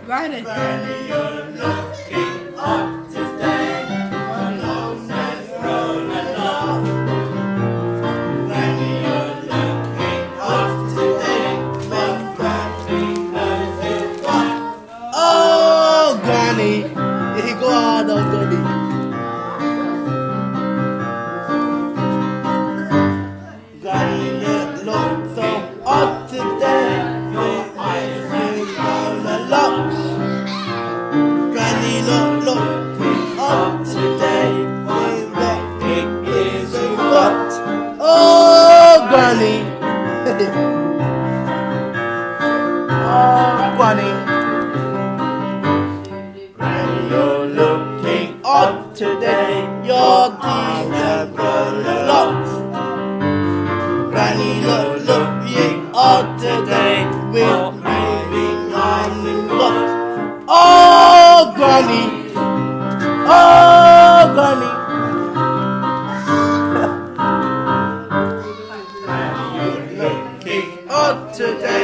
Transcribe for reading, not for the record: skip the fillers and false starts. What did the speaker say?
Granny. Granny, you're looking hot today. Your nose has grown a lot. Granny, you're looking hot today. But Granny knows it's what. Oh, Granny. Go on, Granny. Granny, you look so hot today. Your eyes have grown a lot. Granny, looking hot today. What big ears you got? Oh, Granny. Oh, Granny. Granny, you're looking Hot today. Your teeth have grown a lot. Granny, looking hot today. With moving on and what? Oh, Granny. Oh, Granny. Granny, you're looking Hot today.